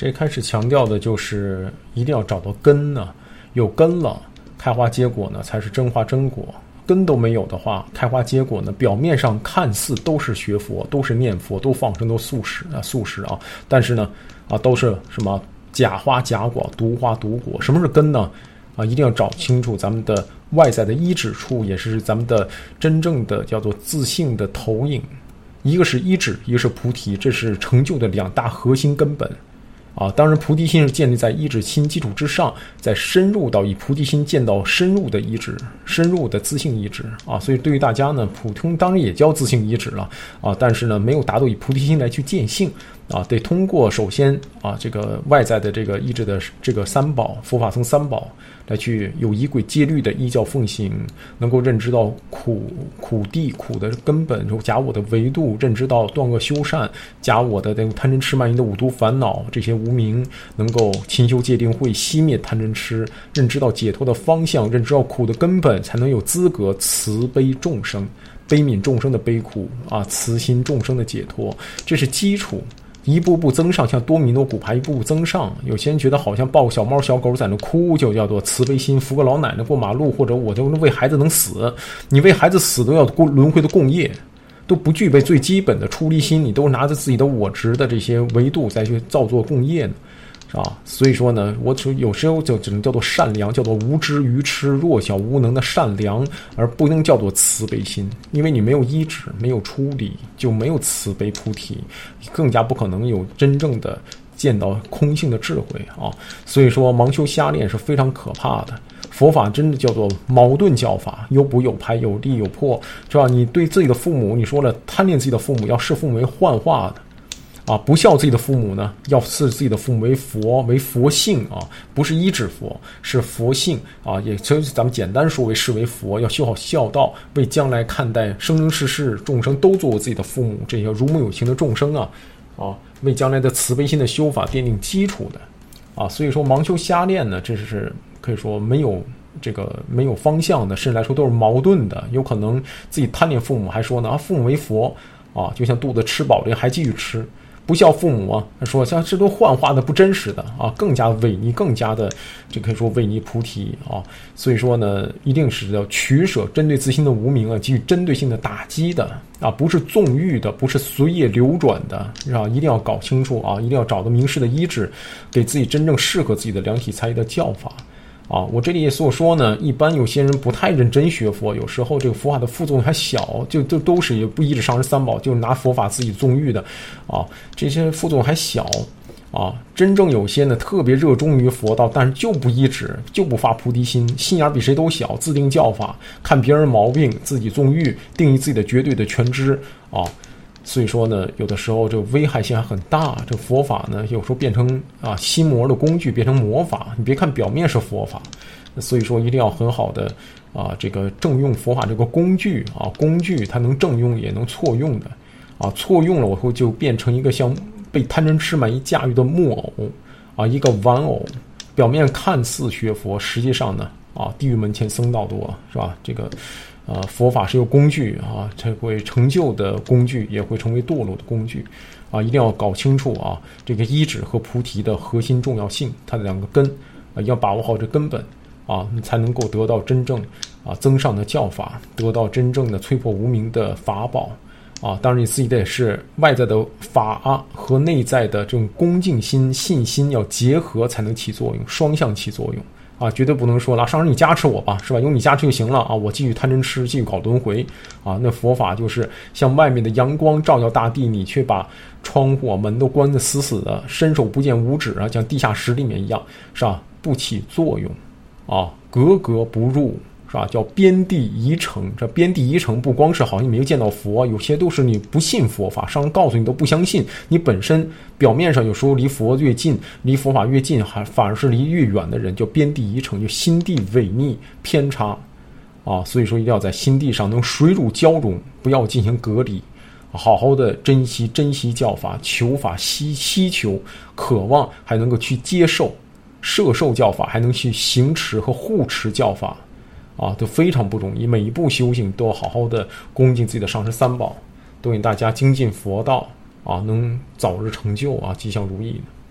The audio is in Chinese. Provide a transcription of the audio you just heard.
这开始强调的就是一定要找到根呢，有根了，开花结果呢才是真花真果。根都没有的话，开花结果呢，表面上看似都是学佛，都是念佛，都放生，都素食啊，但是呢，都是什么假花假果，毒花毒果。什么是根呢？一定要找清楚咱们的外在的依止处，也是咱们的真正的叫做自性的投影。一个是依止，一个是菩提，这是成就的两大核心根本。当然菩提心是建立在依止心基础之上，再深入到以菩提心见到深入的依止，深入的自性依止所以对于大家呢，普通当然也叫自性依止了但是呢没有达到以菩提心来去见性得通过首先这个外在的这个依止的这个三宝，佛法僧三宝来去有仪轨戒律的依教奉行，能够认知到苦地苦的根本，假我的维度，认知到断恶修善，假我的这个贪嗔痴慢疑的五毒烦恼，这些无明能够勤修戒定慧，熄灭贪嗔痴，认知到解脱的方向，认知到苦的根本，才能有资格慈悲众生，悲悯众生的悲苦慈心众生的解脱，这是基础。一步步增上，像多米诺骨牌一步步增上。有些人觉得好像抱个小猫小狗在那哭就叫做慈悲心，扶个老奶奶过马路，或者我就为孩子能死，你为孩子死都要轮回的共业，都不具备最基本的出离心，你都拿着自己的我执的这些维度再去造作共业呢，是吧？所以说呢，我有时候就只能叫做善良，叫做无知愚痴弱小无能的善良，而不能叫做慈悲心，因为你没有依止，没有出离，就没有慈悲菩提，更加不可能有真正的见到空性的智慧所以说盲修瞎练是非常可怕的。佛法真的叫做矛盾教法，有补有排，有利有破，是吧？你对自己的父母，你说了贪恋自己的父母，要视父母为幻化的不孝自己的父母呢，要视自己的父母为佛性不是依止佛，是佛性也就是咱们简单说视为佛，要修好孝道，为将来看待生生世世众生都作为自己的父母，这些如母有情的众生为将来的慈悲心的修法奠定基础的所以说盲修瞎练呢，这是可以说没有方向的，甚至来说都是矛盾的。有可能自己贪恋父母，还说呢父母为佛就像肚子吃饱了还继续吃，不孝父母说像这都幻化的不真实的更加违逆，更加的这可以说违逆菩提所以说呢，一定是要取舍针对自心的无明给予针对性的打击的不是纵欲的，不是随业流转的一定要搞清楚一定要找到明示的依止，给自己真正适合自己的量体裁衣的教法我这里也所说呢，一般有些人不太认真学佛，有时候这个佛法的副作用还小，就都是也不依止上师三宝，就拿佛法自己纵欲的这些副作用还小真正有些呢特别热衷于佛道，但是就不依止，就不发菩提心，心眼比谁都小，自定教法，看别人毛病，自己纵欲，定义自己的绝对的全知所以说呢，有的时候这个危害性还很大。这佛法呢，有时候变成心魔的工具，变成魔法。你别看表面是佛法，所以说一定要很好的这个正用佛法这个工具工具它能正用也能错用的错用了，我会就变成一个像被贪嗔痴慢疑驾驭的木偶一个玩偶，表面看似学佛，实际上呢地狱门前僧道多，是吧？这个佛法是有工具它会成就的工具，也会成为堕落的工具一定要搞清楚这个依止和菩提的核心重要性，它的两个根要把握好这根本你才能够得到真正增上的教法，得到真正的摧破无明的法宝当然你自己得是外在的法和内在的这种恭敬心信心要结合，才能起作用，双向起作用绝对不能说了上师你加持我吧，是吧？有你加持就行了我继续贪嗔痴，继续搞轮回那佛法就是像外面的阳光照耀大地，你却把窗户门都关得死死的，伸手不见五指像地下室里面一样，是吧？不起作用格格不入，是吧？叫边地疑成，这边地疑成不光是好像你没有见到佛，有些都是你不信佛法，上人告诉你都不相信，你本身表面上有时候离佛越近，离佛法越近，反而是离越远的人，叫边地疑成，就心地违逆偏差所以说一定要在心地上能水乳交融，不要进行隔离，好好的珍惜教法，求法希求渴望，还能够去接受摄受教法，还能去行持和护持教法都非常不容易。每一步修行都要好好的恭敬自己的上师三宝，都愿大家精进佛道能早日成就吉祥如意的。